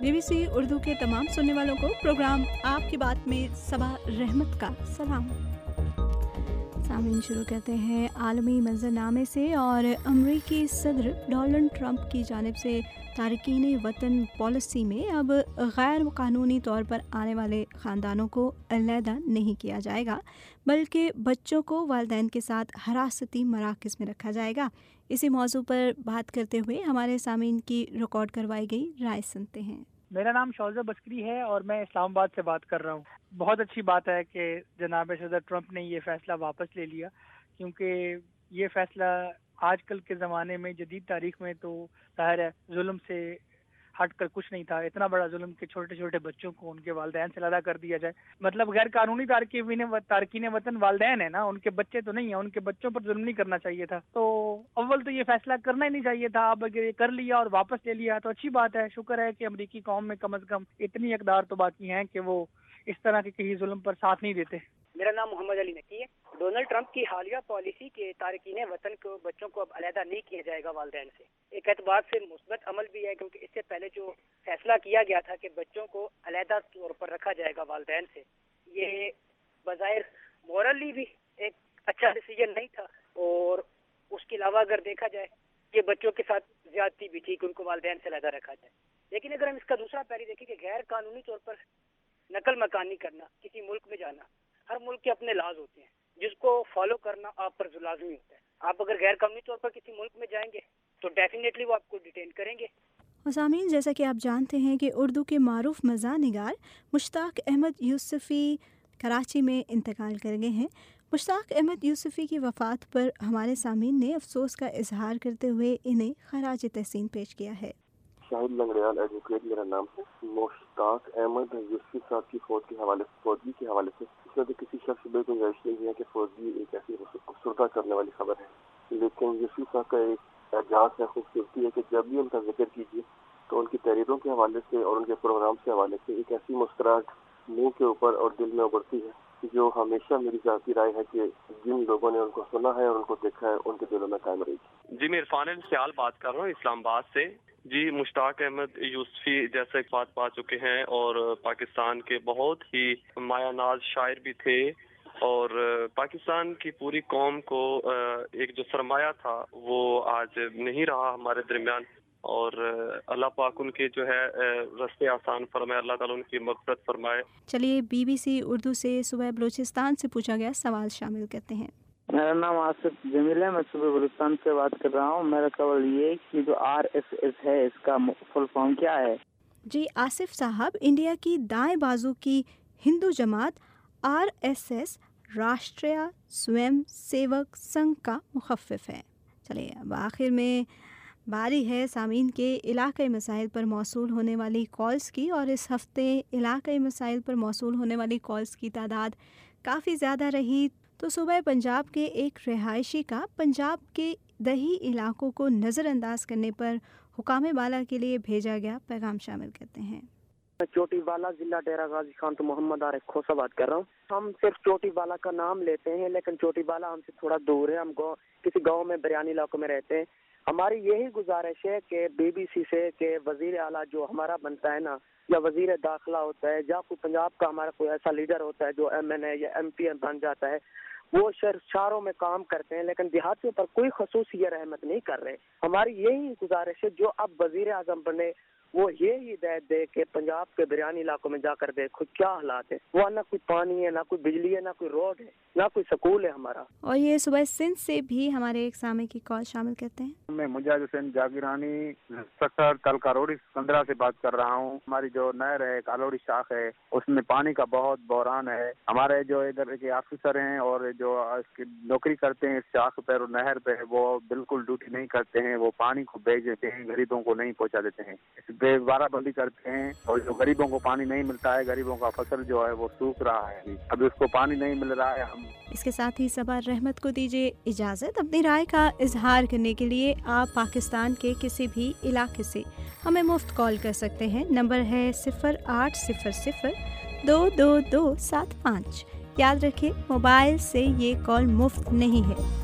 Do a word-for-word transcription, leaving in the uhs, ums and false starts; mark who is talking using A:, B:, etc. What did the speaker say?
A: B B C Urdu के तमाम सुनने वालों को प्रोग्राम आपकी बात में सबा रहमत का सलाम। सामीन, शुरू करते हैं आलमी मंजरनामे से। और अमरीकी सदर डोनाल्ड ट्रंप की जानिब से तारकीन वतन पॉलिसी में अब गैर कानूनी तौर पर आने वाले ख़ानदानों को अलहदा नहीं किया जाएगा, बल्कि बच्चों को वालिदैन के साथ हिरासती मराकज़ में रखा जाएगा। इसी मौजू पर बात करते हुए हमारे सामीन की रिकॉर्ड करवाई गई राय सुनते हैं।
B: मेरा नाम शौज़ा बस्करी है और मैं इस्लामाबाद से बात कर रहा हूँ। बहुत अच्छी बात है कि जनाब सदर ट्रंप ने ये फ़ैसला वापस ले लिया, क्योंकि ये फ़ैसला आजकल के ज़माने में जदीद तारीख में तो ज़ाहिर है जुल्म से हट कर कुछ नहीं था। इतना बड़ा जुल्म कि छोटे छोटे बच्चों को उनके वालिदैन से अलग कर दिया जाए। मतलब गैर कानूनी तारकीन तारकीन वतन वालिदैन है ना, उनके बच्चे तो नहीं है, उनके बच्चों पर जुल्म नहीं करना चाहिए था। तो अव्वल तो ये फैसला करना ही नहीं चाहिए था। अब अगर ये कर लिया और वापस ले लिया तो अच्छी बात है। शुक्र है कि अमरीकी कौम में कम अज़ कम इतनी इक़दार तो बाकी हैं कि वो इस तरह के किसी जुल्म पर साथ नहीं देते।
C: मेरा नाम मोहम्मद अली नकी है। डोनाल्ड ट्रंप की हालिया पॉलिसी के तारकीन वतन को बच्चों को अब अलहदा नहीं किया जाएगा वालिदैन से, एक एतबार से मुस्बत अमल भी है, क्योंकि इससे पहले जो फैसला किया गया था कि बच्चों को अलहदा तौर पर रखा जाएगा वालिदैन से, ये बज़ाहिर मॉरली भी एक अच्छा डिसीजन नहीं था। और उसके अलावा अगर देखा जाए ये बच्चों के साथ ज्यादती भी थी कि उनको वालिदैन से अलहदा रखा जाए। लेकिन अगर हम इसका दूसरा पहलू देखें कि गैर कानूनी तौर पर नकल मकानी करना, किसी मुल्क में जाना, हर मुल्क के अपने लाज होते हैं जिसको फॉलो करना आप पर लाजमी होता है। आप अगर गैर कानूनी तौर पर किसी मुल्क में जाएंगे तो डेफिनेटली वो आपको डिटेन करेंगे।
A: सामीन, जैसा कि आप जानते हैं कि उर्दू के मारूफ मज़ाह निगार मुश्ताक अहमद यूसुफ़ी कराची में इंतकाल कर गए हैं। मुश्ताक अहमद यूसुफ़ी की वफ़ात पर हमारे सामीन ने अफसोस का इजहार करते हुए इन्हें खराज तहसीन पेश किया है।
D: शाहिद लंगड़ियाल एडवोकेट मेरा नाम है। मुश्ताक अहमद यूसुफ़ी साहब की फौज के हवाले से फौजी के हवाले से इसमें तो किसी शख्स में गुंजाइश नहीं है कि फौजी एक ऐसी खूबसूरता करने वाली खबर है, लेकिन यूसुफ़ी साहब का एक एजाज़ है, खूबसूरती है कि जब भी उनका जिक्र कीजिए तो उनकी तहरीरों के हवाले से और उनके प्रोग्राम के हवाले से एक ऐसी मुस्कुराहट मुंह के ऊपर और दिल में उभरती है जो हमेशा मेरी ज़ाती राय है कि जिन लोगों ने उनको सुना है और उनको देखा है उनके दिलों में कायम रहेगी।
E: जी, मैं इरफान सियाल बात कर रहा हूँ इस्लामाबाद से। जी, मुश्ताक अहमद यूसुफ़ी जैसे बात पा चुके हैं और पाकिस्तान के बहुत ही मायानाज शायर भी थे और पाकिस्तान की पूरी कौम को एक जो सरमाया था वो आज नहीं रहा हमारे दरमियान। और अल्लाह पाक उनके जो है रास्ते आसान फरमाए, अल्लाह ताला उनकी मग़फ़िरत फरमाए।
A: चलिए बी बी सी उर्दू से सुबह बलूचिस्तान से पूछा गया सवाल शामिल करते हैं।
F: मेरा नाम आसिफ जमील है, मैं सुबह बलूचिस्तान से बात कर रहा हूँ। मेरा सवाल ये कि जो आर एस एस है इसका फुल फॉर्म क्या है?
A: जी आसिफ साहब, इंडिया की दाएं बाजू की हिंदू जमात R S S Rashtriya Swayam Sevak Sangh का मुखफ़िफ है। चलिए अब आखिर में बारी है सामीन के इलाक़ाई मसाइल पर मौसूल होने वाली कॉल्स की। और इस हफ़्ते इलाक़ाई मसाइल पर मौसूल होने वाली कॉल्स की तादाद काफ़ी ज़्यादा रही, तो सूबा पंजाब के एक रिहायशी का पंजाब के दही इलाकों को नज़रअंदाज करने पर हुकाम बाला के लिए भेजा गया पैगाम शामिल करते हैं।
G: चोटी बाला जिला डेरा गाजी खान तो मोहम्मद आरिफ खोसा बात कर रहा हूँ। हम सिर्फ चोटी बाला का नाम लेते हैं, लेकिन चोटी बाला हमसे थोड़ा दूर है। हम गाँव किसी गाँव में बिरयानी इलाकों में रहते हैं। हमारी यही गुजारिश है कि बीबीसी से कि वजीर आला जो हमारा बनता है ना, या वजीर दाखिला होता है, या कोई पंजाब का हमारा कोई ऐसा लीडर होता है जो एम एन ए या एम पी बन जाता है, वो शहर शहरों में काम करते हैं लेकिन देहातियों पर कोई खसूसी रहमत नहीं कर रहे। हमारी यही गुजारिश है जो अब वजीर आजम बने वो ये हिदायत दे कि पंजाब के बिरयानी इलाकों में जाकर देखो क्या हालात है। वहाँ ना कोई पानी है, ना कोई बिजली है, ना कोई रोड है, ना कोई स्कूल है हमारा।
A: और ये सुबह सिंध से भी हमारे एक सामे की कॉल शामिल करते हैं।
H: मैं मुजाहिद हुसैन जागीरानी सत्तर तलकारोड़ी सिकंदरा से बात कर रहा हूँ। हमारी जो नहर है कालोड़ी शाख है उसमें पानी का बहुत बहरान है। हमारे जो इधर के ऑफिसर हैं और जो इसकी नौकरी करते हैं इस शाख पर और नहर पे, वो बिल्कुल ड्यूटी नहीं करते हैं। वो पानी को भेज देते हैं, गरीबों को नहीं पहुँचा देते हैं, बाराबंदी करते हैं। और जो गरीबों को पानी नहीं मिलता है, गरीबों का फसल जो है वो सूख रहा है, अभी उसको पानी नहीं मिल रहा है। हम
A: इसके साथ ही सबा रहमत को दीजिए इजाज़त। अपनी राय का इजहार करने के लिए आप पाकिस्तान के किसी भी इलाके से हमें मुफ्त कॉल कर सकते हैं। नंबर है सिफर आठ सिफर सिफर दो दो दो सात पाँच। याद रखें, मोबाइल से ये कॉल मुफ्त नहीं है।